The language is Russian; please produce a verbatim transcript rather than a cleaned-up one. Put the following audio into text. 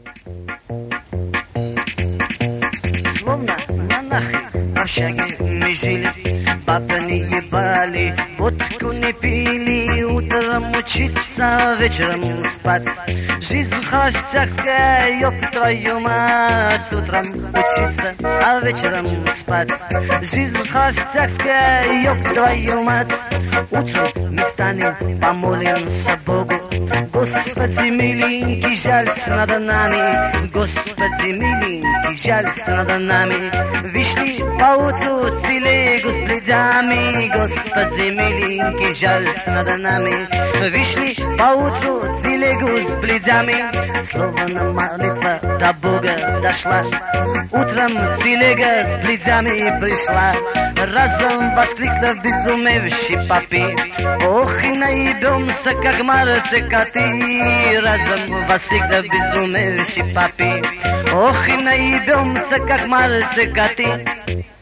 Словно монахи в общаге мы жили, бабы не ебали, водку не пили, утром учиться, вечером спать. Жизнь холостяцкая, ёб твою мать, утром учиться, а вечером спать. Жизнь холостяцкая, ёб твою мать, утром мы станем, помолимся Богу. Господи миленький, жалься над нами, Господи миленький, жалься над нами. Вышли поутру телегу с плетями, Господи миленький, жалься над нами. Вышли поутру телегу с плетями, словно молитва до Бога дошла. Утром телега с плетями пришла, разом воскликнул безумевший папи: ох, и наебемся, как мальчика-ты. Разом воскликнул безумевший папи: ох, и наебемся, как мальчика-ты.